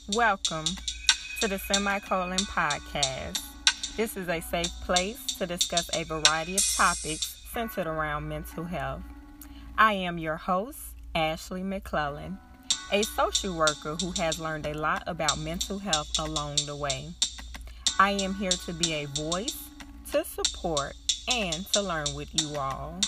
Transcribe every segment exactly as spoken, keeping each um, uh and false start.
Welcome to the Semicolon Podcast. This is a safe place to discuss a variety of topics centered around mental health. I am your host, Ashley McClellan, a social worker who has learned a lot about mental health along the way. I am here to be a voice, to support, and to learn with you all.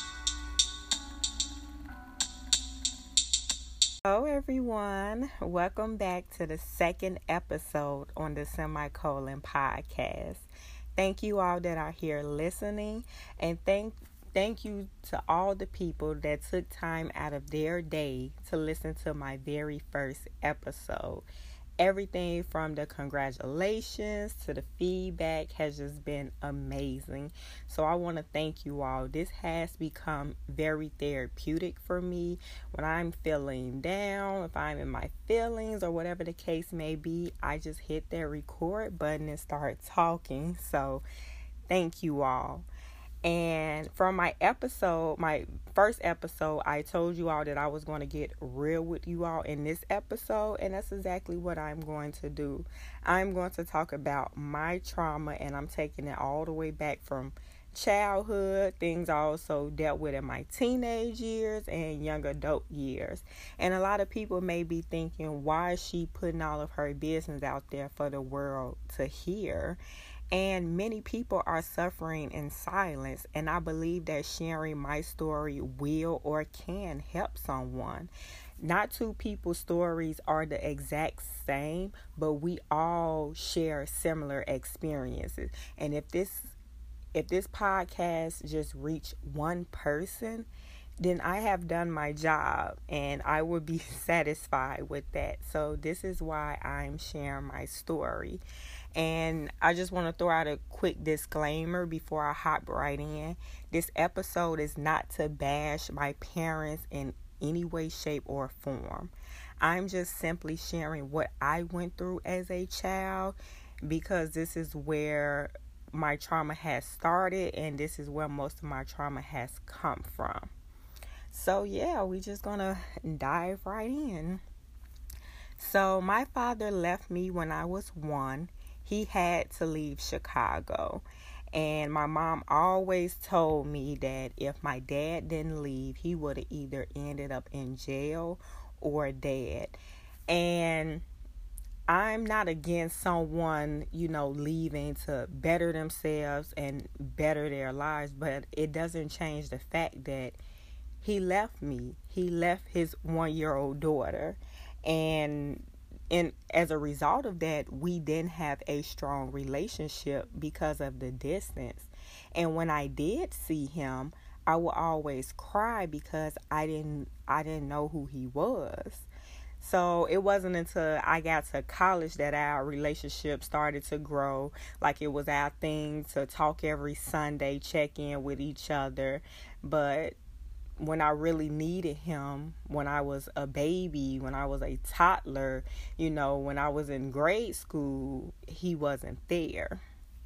Hello everyone, welcome back to the second episode on the Semicolon Podcast. Thank you all that are here listening, and thank thank you to all the people that took time out of their day to listen to my very first episode. Everything from the congratulations to the feedback has just been amazing. So I want to thank you all. This has become very therapeutic for me. When I'm feeling down, if I'm in my feelings or whatever the case may be, I just hit that record button and start talking. So thank you all. And from my episode, my first episode, I told you all that I was going to get real with you all in this episode, and that's exactly what I'm going to do. I'm going to talk about my trauma, and I'm taking it all the way back from childhood, things I also dealt with in my teenage years and young adult years. And a lot of people may be thinking, why is she putting all of her business out there for the world to hear? And many people are suffering in silence, and I believe that sharing my story will or can help someone. Not two people's stories are the exact same, but we all share similar experiences. And if this if this podcast just reach one person, then I have done my job, and I will be satisfied with that. So this is why I'm sharing my story. And I just want to throw out a quick disclaimer before I hop right in. This episode is not to bash my parents in any way, shape, or form. I'm just simply sharing what I went through as a child, because this is where my trauma has started, and this is where most of my trauma has come from. So yeah, we just gonna dive right in. So my father left me when I was one. He had to leave Chicago, and my mom always told me that if my dad didn't leave, he would have either ended up in jail or dead. And I'm not against someone, you know, leaving to better themselves and better their lives, but it doesn't change the fact that he left me. He left his one-year-old daughter, and And as a result of that, we didn't have a strong relationship because of the distance. And when I did see him, I would always cry because I didn't I didn't know who he was. So it wasn't until I got to college that our relationship started to grow. Like, it was our thing to talk every Sunday, check in with each other. But when I really needed him, when I was a baby, when I was a toddler, you know, when I was in grade school, he wasn't there.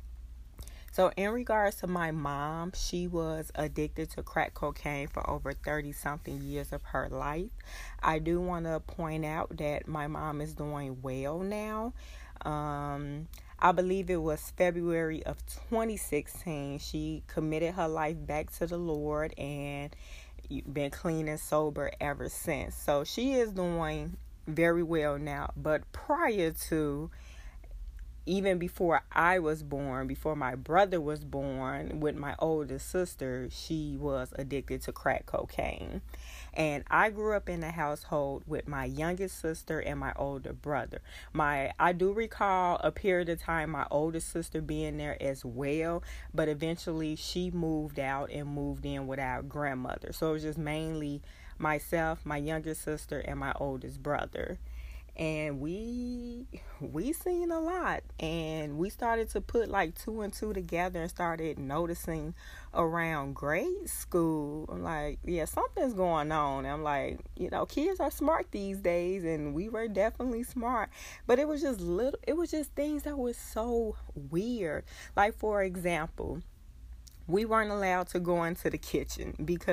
So in regards to my mom, she was addicted to crack cocaine for over thirty-something years of her life. I do want to point out that my mom is doing well now. Um... I believe it was February of twenty sixteen. She committed her life back to the Lord and been clean and sober ever since. So she is doing very well now. But prior to, even before I was born, before my brother was born, with my older sister, she was addicted to crack cocaine. And I grew up in a household with my youngest sister and my older brother. My I do recall a period of time my older sister being there as well, but eventually she moved out and moved in with our grandmother. So it was just mainly myself, my younger sister, and my oldest brother. And we we seen a lot, and we started to put like two and two together and started noticing around grade school. I'm like, yeah, something's going on. I'm like, you know, kids are smart these days, and we were definitely smart, but it was just little it was just things that was so weird. Like, for example, we weren't allowed to go into the kitchen because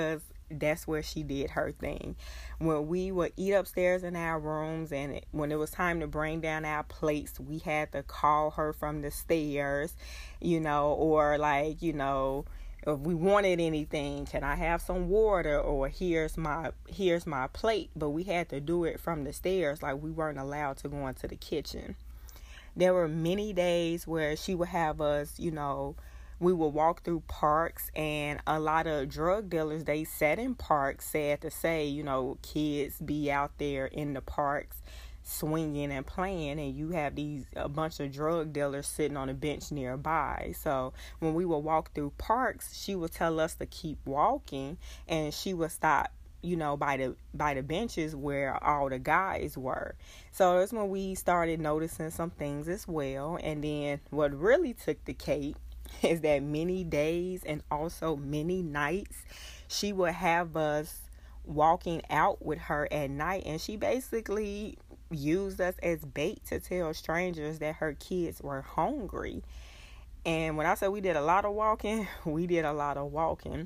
that's where she did her thing. When we would eat upstairs in our rooms, and it, when it was time to bring down our plates, we had to call her from the stairs, you know, or like, you know, if we wanted anything, can I have some water, or here's my here's my plate. But we had to do it from the stairs. Like, we weren't allowed to go into the kitchen. There were many days where she would have us, you know, we would walk through parks, and a lot of drug dealers, they sat in parks, sad to say, you know, kids be out there in the parks swinging and playing, and you have these a bunch of drug dealers sitting on a bench nearby. So when we would walk through parks, she would tell us to keep walking, and she would stop, you know, by the by the benches where all the guys were. So that's when we started noticing some things as well. And then what really took the cake is that many days and also many nights she would have us walking out with her at night, and she basically used us as bait to tell strangers that her kids were hungry. And when I say we did a lot of walking, we did a lot of walking.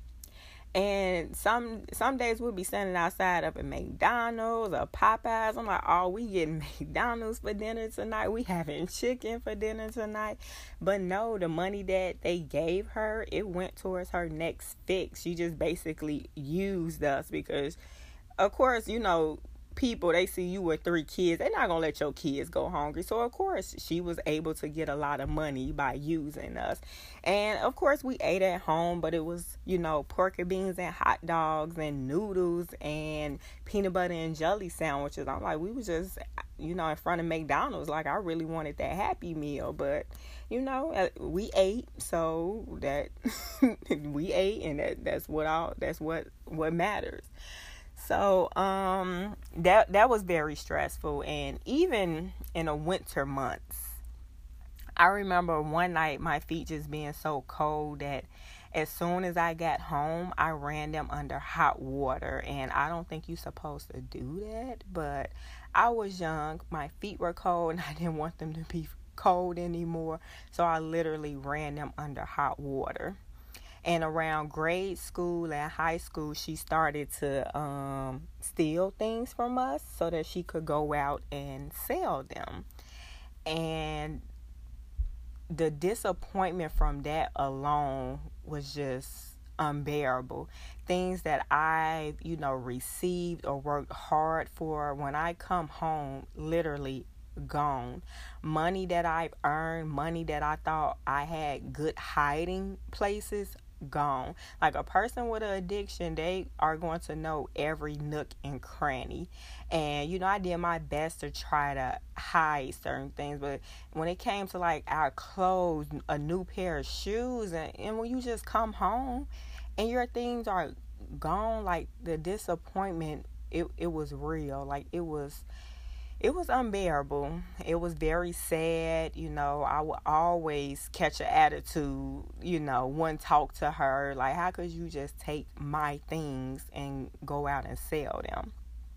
And some some days we'll be standing outside up at McDonald's or Popeyes. I'm like, oh, we getting McDonald's for dinner tonight. We having chicken for dinner tonight. But no, the money that they gave her, it went towards her next fix. She just basically used us because, of course, you know, people, they see you with three kids, they're not gonna let your kids go hungry. So of course she was able to get a lot of money by using us. And of course we ate at home, but it was, you know, pork and beans and hot dogs and noodles and peanut butter and jelly sandwiches. I'm like, we was just, you know, in front of McDonald's. Like, I really wanted that Happy Meal, but you know, we ate, so that we ate, and that that's what all that's what what matters. So um, that that was very stressful. And even in the winter months, I remember one night my feet just being so cold that as soon as I got home, I ran them under hot water. And I don't think you're supposed to do that, but I was young, my feet were cold, and I didn't want them to be cold anymore. So I literally ran them under hot water. And around grade school and high school, she started to um, steal things from us so that she could go out and sell them. And the disappointment from that alone was just unbearable. Things that I, you know, received or worked hard for, when I come home, literally gone. Money that I've earned, money that I thought I had good hiding places, gone. Like, a person with an addiction, they are going to know every nook and cranny. And you know, I did my best to try to hide certain things, but when it came to like our clothes, a new pair of shoes, and, and when you just come home and your things are gone, like, the disappointment, it, it was real. Like, it was It was unbearable. It was very sad. You know, I would always catch an attitude, you know, one talk to her, like, how could you just take my things and go out and sell them?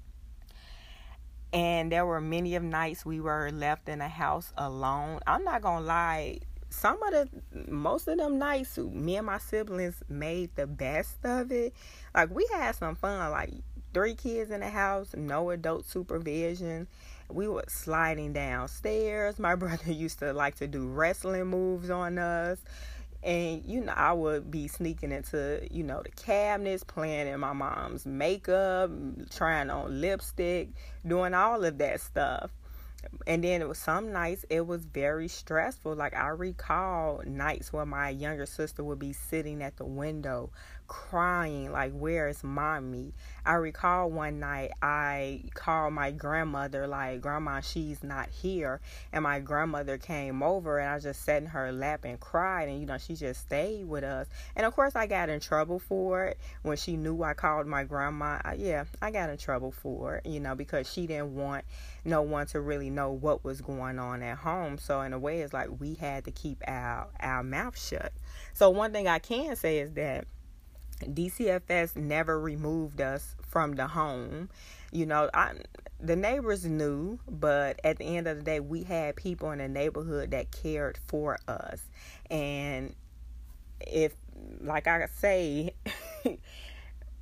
And there were many of nights we were left in the house alone. I'm not going to lie. Some of the, most of them nights, me and my siblings made the best of it. Like, we had some fun, like, three kids in the house, no adult supervision. We were sliding downstairs. My brother used to like to do wrestling moves on us. And, you know, I would be sneaking into, you know, the cabinets, playing in my mom's makeup, trying on lipstick, doing all of that stuff. And then it was some nights it was very stressful. Like, I recall nights where my younger sister would be sitting at the window crying, like, where is mommy? I recall one night I called my grandmother, like, Grandma, she's not here. And my grandmother came over, and I just sat in her lap and cried. And, you know, she just stayed with us. And, of course, I got in trouble for it. When she knew I called my grandma, I, yeah, I got in trouble for it, you know, because she didn't want no one to really know what was going on at home. So, in a way, it's like we had to keep our, our mouth shut. So, one thing I can say is that D C F S never removed us from the home. You know, I, the neighbors knew, but at the end of the day, we had people in the neighborhood that cared for us. And if, like I say,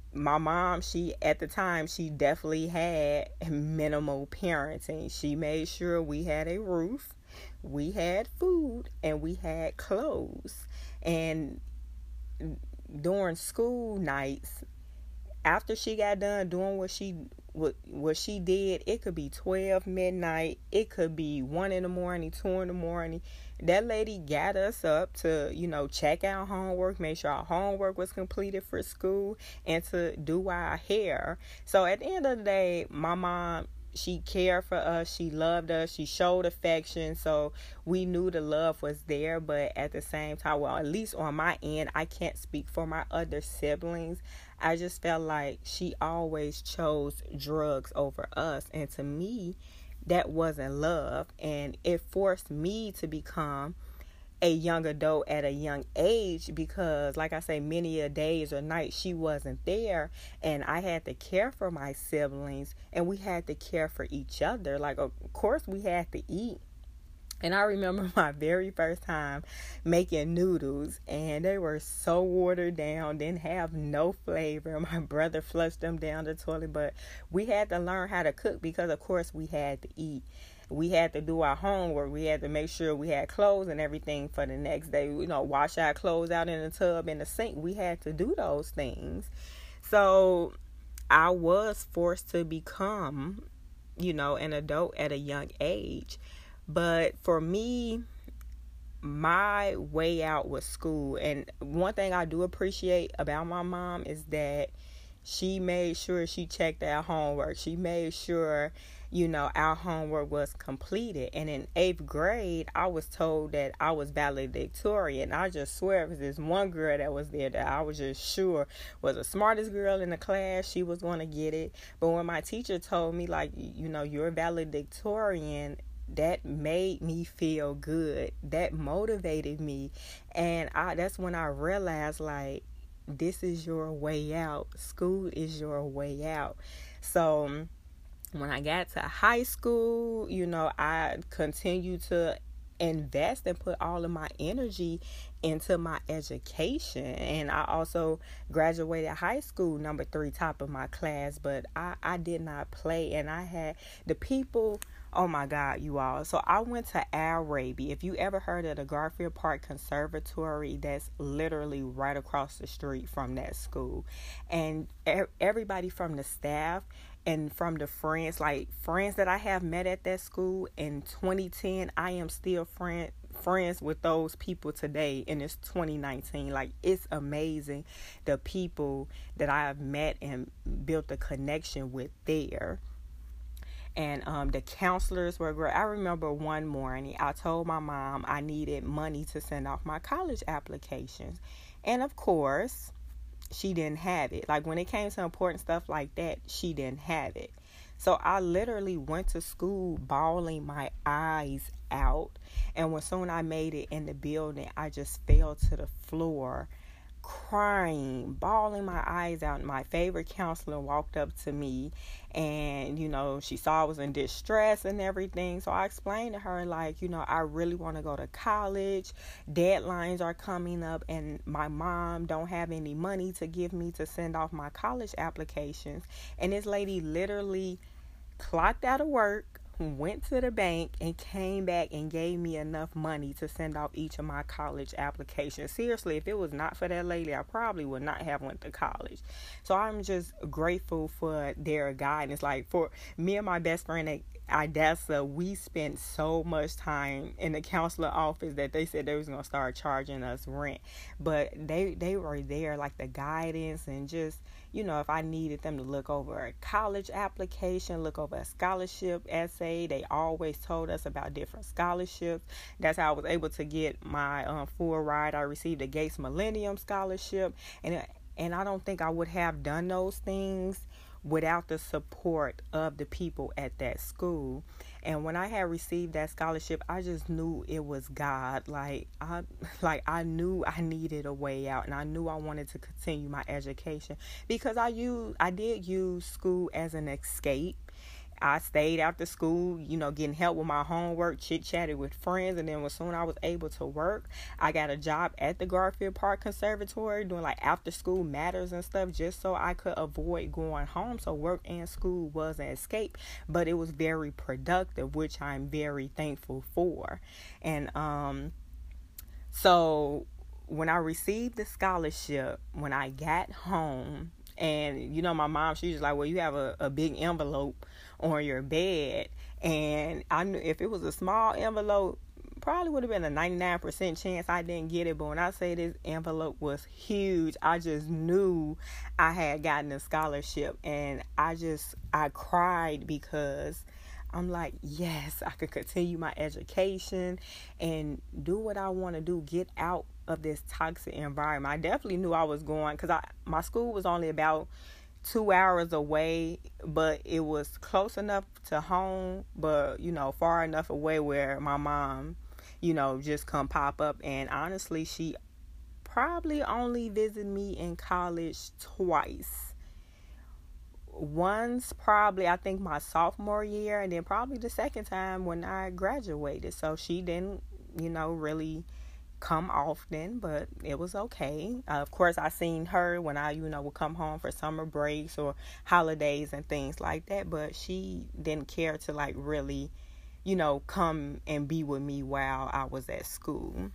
my mom, she at the time, she definitely had minimal parenting. She made sure we had a roof, we had food, and we had clothes. And during school nights, after she got done doing what she what, what she did, it could be twelve midnight, it could be one in the morning, two in the morning. That lady got us up to, you know, check our homework, make sure our homework was completed for school, and to do our hair. So at the end of the day, my mom, she cared for us, she loved us, she showed affection, so we knew the love was there. But at the same time, well, at least on my end, I can't speak for my other siblings, I just felt like she always chose drugs over us, and to me, that wasn't love. And it forced me to become a young adult at a young age, because like I say, many a days or nights she wasn't there, and I had to care for my siblings, and we had to care for each other. Like, of course we had to eat. And I remember my very first time making noodles, and they were so watered down, didn't have no flavor. My brother flushed them down the toilet, but we had to learn how to cook because, of course, we had to eat. We had to do our homework. We had to make sure we had clothes and everything for the next day. You know, wash our clothes out in the tub, in the sink. We had to do those things. So I was forced to become, you know, an adult at a young age. But for me, my way out was school. And one thing I do appreciate about my mom is that she made sure she checked our homework. She made sure, you know, our homework was completed. And in eighth grade, I was told that I was valedictorian. I just swear it was this one girl that was there that I was just sure was the smartest girl in the class. She was going to get it. But when my teacher told me, like, you know, you're valedictorian, that made me feel good. That motivated me. And I, that's when I realized, like, this is your way out. School is your way out. So when I got to high school, you know, I continued to invest and put all of my energy into my education. And I also graduated high school number three top of my class, but I, I did not play. And I had the people, oh my God, you all. So I went to Al Raby. If you ever heard of the Garfield Park Conservatory, that's literally right across the street from that school. And everybody from the staff and from the friends, like friends that I have met at that school in twenty ten, I am still friend, friends with those people today, and it's twenty nineteen. Like, it's amazing the people that I have met and built a connection with there. And um, the counselors were great. I remember one morning I told my mom I needed money to send off my college applications. And of course, she didn't have it. Like, when it came to important stuff like that, she didn't have it. So I literally went to school bawling my eyes out. And when soon I made it in the building, I just fell to the floor, crying, bawling my eyes out. My favorite counselor walked up to me, and, you know, she saw I was in distress and everything. So I explained to her, like, you know, I really want to go to college. Deadlines are coming up, and my mom don't have any money to give me to send off my college applications. And this lady literally clocked out of work, went to the bank, and came back and gave me enough money to send off each of my college applications. Seriously, if it was not for that lady, I probably would not have went to college. So I'm just grateful for their guidance. Like, for me and my best friend at Idessa, we spent so much time in the counselor office that they said they was going to start charging us rent. But they, they were there, like the guidance, and just, you know, if I needed them to look over a college application, look over a scholarship essay, they always told us about different scholarships. That's how I was able to get my um, full ride. I received a Gates Millennium Scholarship, and and I don't think I would have done those things without the support of the people at that school. And when I had received that scholarship, I just knew it was God. Like I like I knew I needed a way out, and I knew I wanted to continue my education, because I used I did use school as an escape. I stayed after school, you know, getting help with my homework, chit-chatted with friends. And then as soon as I was able to work, I got a job at the Garfield Park Conservatory doing like after school matters and stuff, just so I could avoid going home. So work and school was an escape, but it was very productive, which I'm very thankful for. And um, so when I received the scholarship, when I got home, and, you know, my mom, she was like, well, you have a, a big envelope on your bed. And I knew if it was a small envelope, probably would have been a ninety-nine percent chance I didn't get it. But when I say this envelope was huge, I just knew I had gotten a scholarship. And I just, I cried because I'm like, yes, I could continue my education and do what I want to do, get out of this toxic environment. I definitely knew I was going, because I my school was only about two hours away, but it was close enough to home, but, you know, far enough away where my mom, you know, just come pop up. And honestly, she probably only visited me in college twice. Once probably, I think, my sophomore year, and then probably the second time when I graduated. So she didn't, you know, really come often, but it was okay. Uh, of course, I seen her when I, you know, would come home for summer breaks or holidays and things like that, but she didn't care to, like, really, you know, come and be with me while I was at school.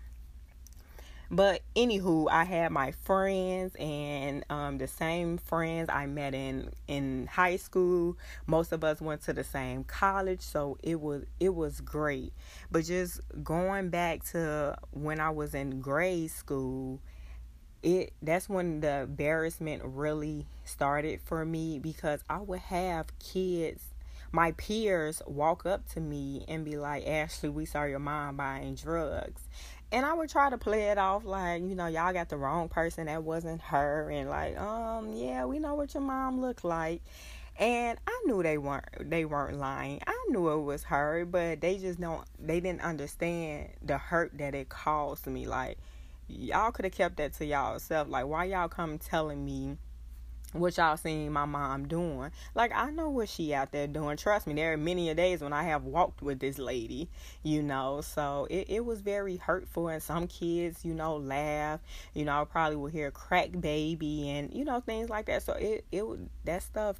But anywho, I had my friends, and um, the same friends I met in, in high school. Most of us went to the same college, so it was it was great. But just going back to when I was in grade school, it that's when the embarrassment really started for me, because I would have kids, my peers, walk up to me and be like, Ashley, we saw your mom buying drugs. And I would try to play it off like, you know, y'all got the wrong person. That wasn't her. And like, um, yeah, we know what your mom looked like. And I knew they weren't they weren't lying. I knew it was her, but they just don't they didn't understand the hurt that it caused me. Like, y'all could have kept that to y'all self. Like, why y'all come telling me what y'all seen my mom doing? Like, I know what she out there doing. Trust me, there are many a days when I have walked with this lady, you know. So it, it was very hurtful. And some kids, you know, laugh. You know, I probably would hear crack baby and, you know, things like that. So it, it that stuff,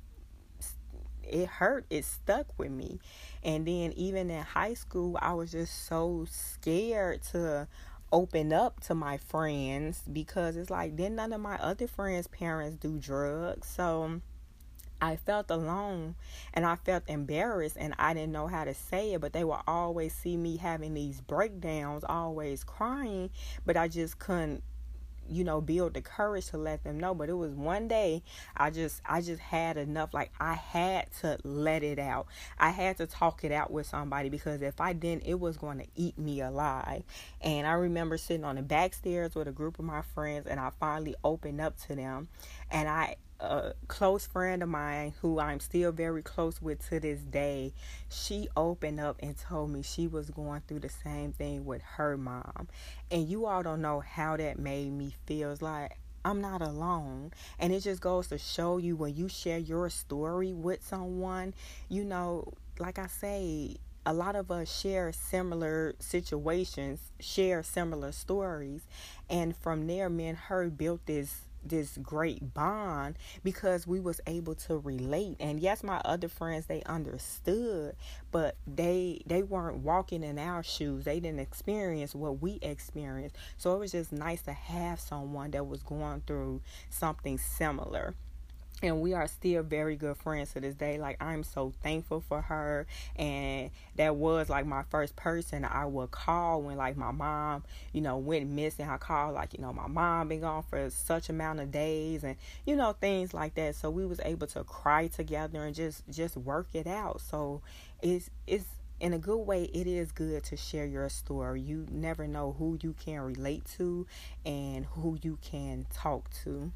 it hurt. It stuck with me. And then even in high school, I was just so scared to open up to my friends, because it's like, then none of my other friends' parents do drugs. So I felt alone, and I felt embarrassed, and I didn't know how to say it, but they would always see me having these breakdowns, always crying, but I just couldn't, you know, build the courage to let them know. But it was one day I just I just had enough. Like, I had to let it out. I had to talk it out with somebody, because if I didn't, it was going to eat me alive. And I remember sitting on the back stairs with a group of my friends, and I finally opened up to them. And I a close friend of mine, who I'm still very close with to this day, she opened up and told me she was going through the same thing with her mom. And you all don't know how that made me feel. It's like, I'm not alone. And it just goes to show you, when you share your story with someone, you know, like I say, a lot of us share similar situations, share similar stories. And from there, me and her built this this great bond, because we was able to relate. And yes, my other friends, they understood, but they they weren't walking in our shoes. They didn't experience what we experienced. So it was just nice to have someone that was going through something similar. And we are still very good friends to this day. Like, I'm so thankful for her. And that was like my first person I would call when, like, my mom, you know, went missing. I called, like, you know, my mom been gone for such amount of days, and, you know, things like that. So we was able to cry together and just just work it out. So it's it's in a good way, it is good to share your story. You never know who you can relate to and who you can talk to.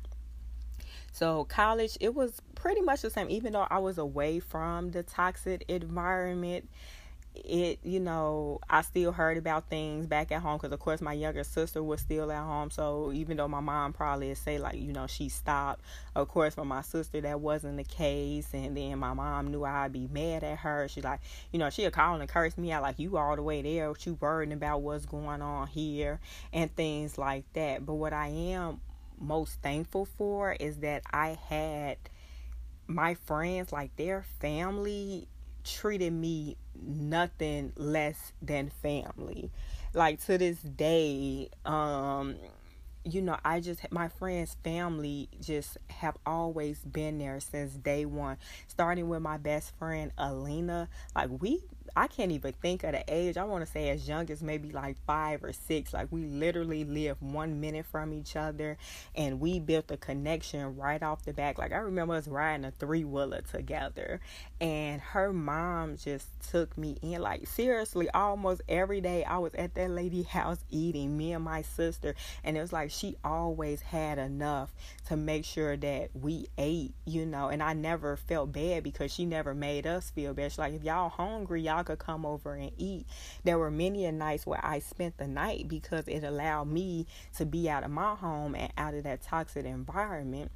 So college, it was pretty much the same. Even though I was away from the toxic environment, it, you know, I still heard about things back at home because, of course, my younger sister was still at home. So even though my mom probably would say, like, you know, she stopped, of course, for my sister, that wasn't the case. And then my mom knew I'd be mad at her. She, like, you know, she'd call and curse me out, like, you all the way there, what you worrying about what's going on here and things like that. But what I am most thankful for is that I had my friends, like, their family treated me nothing less than family. Like, to this day, um you know, I just, my friends' family just have always been there since day one. Starting with my best friend, Alina. Like, we, I can't even think of the age. I want to say as young as maybe like five or six. Like, we literally lived one minute from each other, and we built a connection right off the back. Like, I remember us riding a three-wheeler together, and her mom just took me in. Like, seriously, almost every day I was at that lady's house eating, me and my sister, and it was like she always had enough to make sure that we ate, you know, and I never felt bad because she never made us feel bad. She's like, if y'all hungry, y'all could come over and eat. There were many a nights where I spent the night because it allowed me to be out of my home and out of that toxic environment.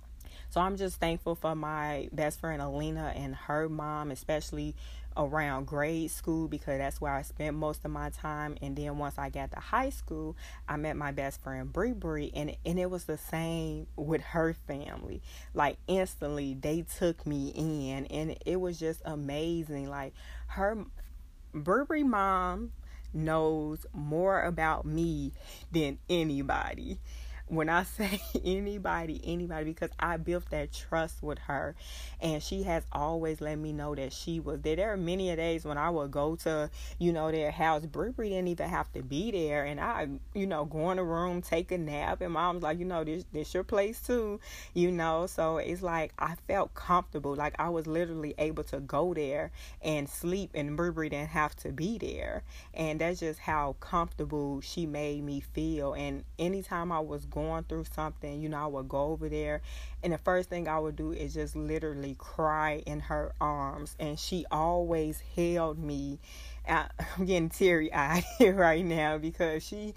So I'm just thankful for my best friend Alina and her mom, especially around grade school, because that's where I spent most of my time. And then once I got to high school, I met my best friend Bree Bree, and and it was the same with her family. Like, instantly they took me in, and it was just amazing. Like, her Bree Bree mom knows more about me than anybody. When I say anybody, anybody, because I built that trust with her, and she has always let me know that she was there. There are many a days when I would go to, you know, their house. Brie Brie didn't even have to be there, and I, you know, go in the room, take a nap, and mom's like, you know, this this your place too, you know. So it's like I felt comfortable, like I was literally able to go there and sleep, and Brie Brie didn't have to be there, and that's just how comfortable she made me feel. And anytime I was going through something, you know, I would go over there, and the first thing I would do is just literally cry in her arms, and she always held me. I'm getting teary-eyed here right now because she,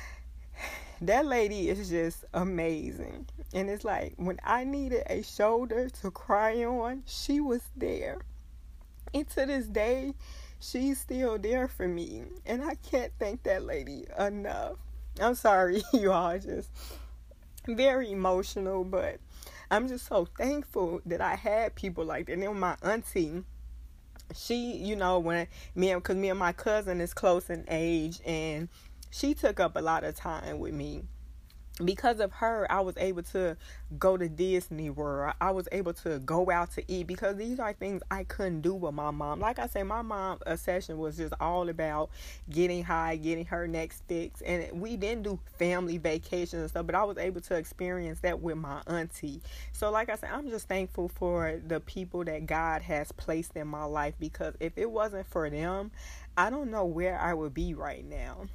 that lady is just amazing. And it's like, when I needed a shoulder to cry on, she was there. And to this day, she's still there for me, and I can't thank that lady enough. I'm sorry, you all, just very emotional, but I'm just so thankful that I had people like that. And then my auntie, she, you know, when me and, because me and my cousin is close in age, and she took up a lot of time with me. Because of her, I was able to go to Disney World. I was able to go out to eat, because these are things I couldn't do with my mom. Like I say, my mom, a session was just all about getting high, getting her next fix. And we didn't do family vacations and stuff, but I was able to experience that with my auntie. So like I said, I'm just thankful for the people that God has placed in my life, because if it wasn't for them, I don't know where I would be right now.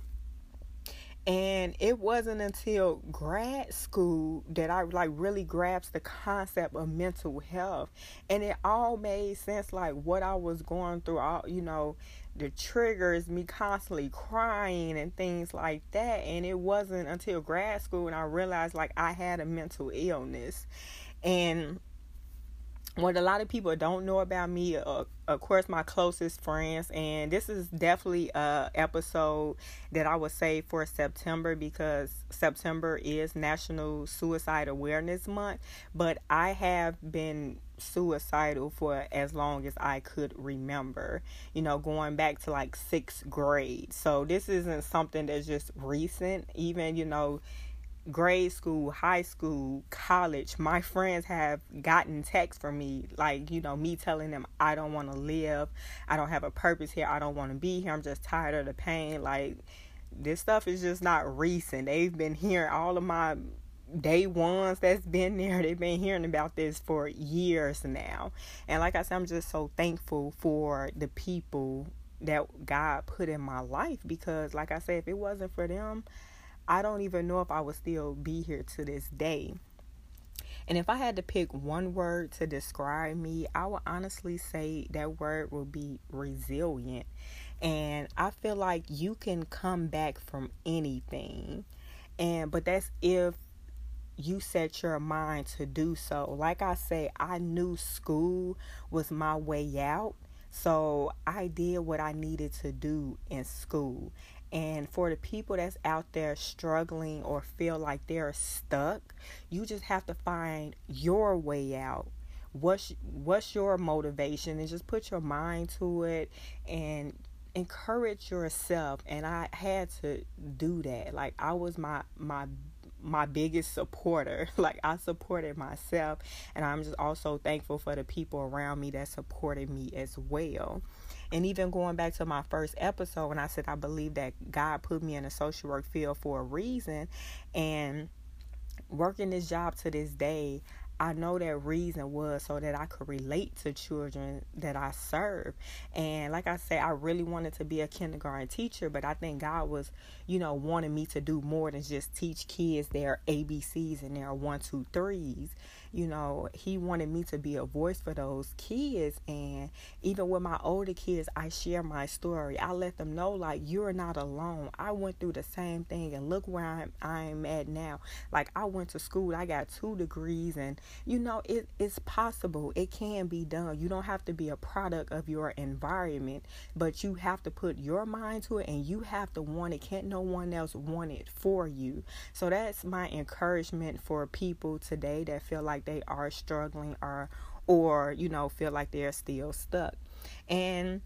And it wasn't until grad school that I like really grasped the concept of mental health, and it all made sense. Like, what I was going through, all, you know, the triggers, me constantly crying and things like that. And it wasn't until grad school and I realized like I had a mental illness. And what a lot of people don't know about me, uh, of course, my closest friends, and this is definitely a episode that I would save for September, because September is National Suicide Awareness Month, but I have been suicidal for as long as I could remember, you know, going back to like sixth grade. So this isn't something that's just recent. Even, you know, grade school, high school, college, my friends have gotten texts from me, like, you know, me telling them I don't want to live, I don't have a purpose here, I don't want to be here, I'm just tired of the pain. Like, this stuff is just not recent. They've been hearing, all of my day ones that's been there, they've been hearing about this for years now. And like I said, I'm just so thankful for the people that God put in my life, because like I said, if it wasn't for them, I don't even know if I would still be here to this day. And if I had to pick one word to describe me, I would honestly say that word would be resilient. And I feel like you can come back from anything. And but that's if you set your mind to do so. Like I say, I knew school was my way out. So I did what I needed to do in school. And for the people that's out there struggling or feel like they're stuck, you just have to find your way out. What's what's your motivation? And just put your mind to it and encourage yourself. And I had to do that. Like I was my my my biggest supporter. Like I supported myself, and I'm just also thankful for the people around me that supported me as well. And even going back to my first episode when I said I believe that God put me in a social work field for a reason, and working this job to this day, I know that reason was so that I could relate to children that I serve. And like I say, I really wanted to be a kindergarten teacher, but I think God was, you know, wanting me to do more than just teach kids their A B Cs and their one, two, threes. You know, he wanted me to be a voice for those kids. And even with my older kids, I share my story. I let them know, like, you're not alone. I went through the same thing, and look where I'm, I'm at now. Like, I went to school. I got two degrees, and, you know, it, it's possible. It can be done. You don't have to be a product of your environment, but you have to put your mind to it, and you have to want it. Can't no one else want it for you. So that's my encouragement for people today that feel like they are struggling or or you know feel like they're still stuck. And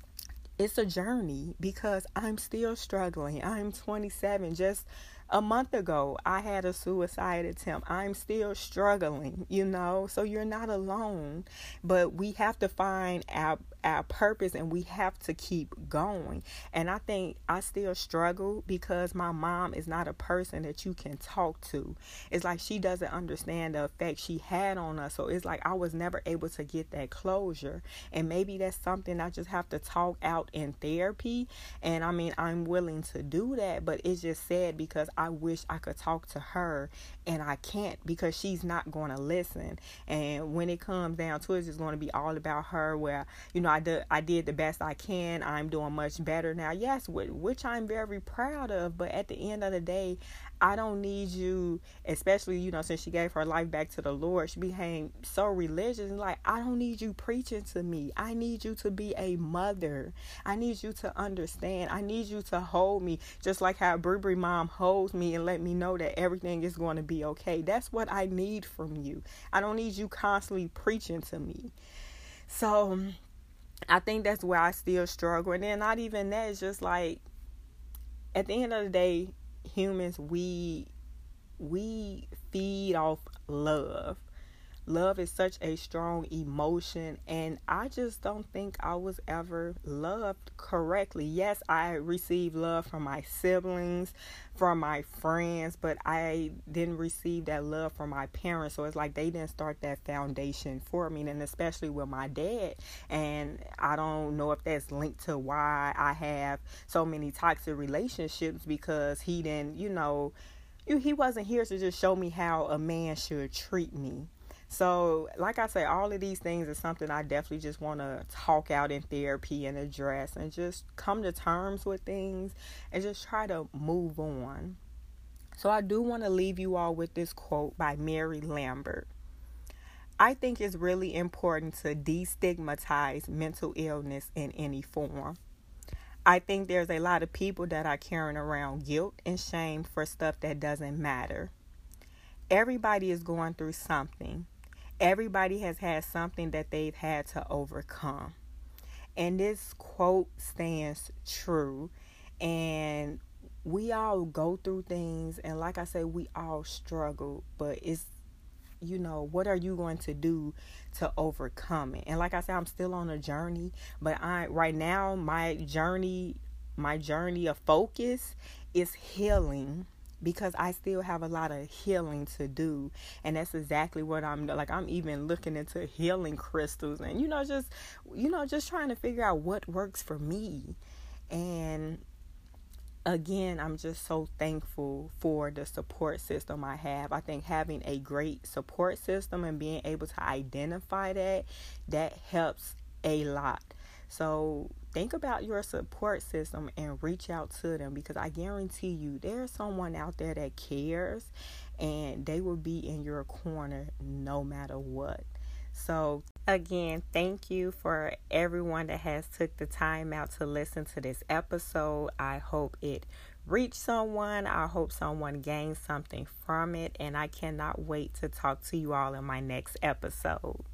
it's a journey, because I'm still struggling. I'm twenty-seven. Just a month ago, I had a suicide attempt. I'm still struggling, you know, so you're not alone. But we have to find our our purpose, and we have to keep going. And I think I still struggle because my mom is not a person that you can talk to. It's like she doesn't understand the effect she had on us. So it's like I was never able to get that closure. And maybe that's something I just have to talk out in therapy. And I mean, I'm willing to do that, but it's just sad because I wish I could talk to her, and I can't because she's not going to listen. And when it comes down to it, it's just going to be all about her, where, you know, I did, I did the best I can. I'm doing much better now. Yes, which I'm very proud of. But at the end of the day, I don't need you, especially, you know, since she gave her life back to the Lord, she became so religious. And like, I don't need you preaching to me. I need you to be a mother. I need you to understand. I need you to hold me just like how Bri Bri mom holds me and let me know that everything is going to be okay. That's what I need from you. I don't need you constantly preaching to me. So I think that's where I still struggle. And then not even that, it's just like, at the end of the day, humans, we we feed off love. Love is such a strong emotion, and I just don't think I was ever loved correctly. Yes, I received love from my siblings, from my friends, but I didn't receive that love from my parents. So it's like they didn't start that foundation for me, and especially with my dad. And I don't know if that's linked to why I have so many toxic relationships, because he didn't, you know, he wasn't here to just show me how a man should treat me. So, like I say, all of these things is something I definitely just want to talk out in therapy and address, and just come to terms with things and just try to move on. So I do want to leave you all with this quote by Mary Lambert. I think it's really important to destigmatize mental illness in any form. I think there's a lot of people that are carrying around guilt and shame for stuff that doesn't matter. Everybody is going through something. Everybody has had something that they've had to overcome. And this quote stands true. And we all go through things. And like I said, we all struggle. But it's, you know, what are you going to do to overcome it? And like I said, I'm still on a journey. But I right now, my journey, my journey of focus is healing. Because I still have a lot of healing to do. And that's exactly what I'm like. I'm even looking into healing crystals. And, you know, just, you know, just trying to figure out what works for me. And again, I'm just so thankful for the support system I have. I think having a great support system and being able to identify that, that helps a lot. So think about your support system and reach out to them, because I guarantee you there's someone out there that cares and they will be in your corner no matter what. So again, thank you for everyone that has took the time out to listen to this episode. I hope it reached someone. I hope someone gained something from it, and I cannot wait to talk to you all in my next episode.